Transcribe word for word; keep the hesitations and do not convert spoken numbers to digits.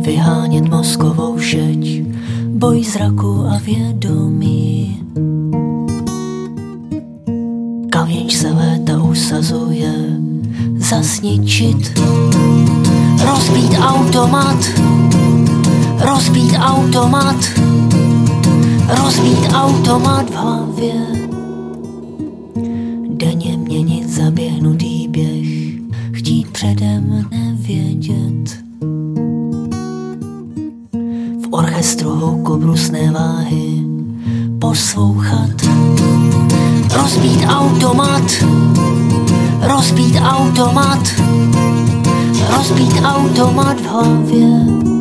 vyhánět mozkovou šeť, boj zraku a vědomí. Kavěč se léta usazuje, zasničit, rozbít automat, rozbít automat, rozbít automat v hlavě. Denně měnit zaběhnutý běh, chtít předem nevědět. V orchestru houku brusné váhy poslouchat, rozbít automat, rozbít automat, rozbít automat v hlavě.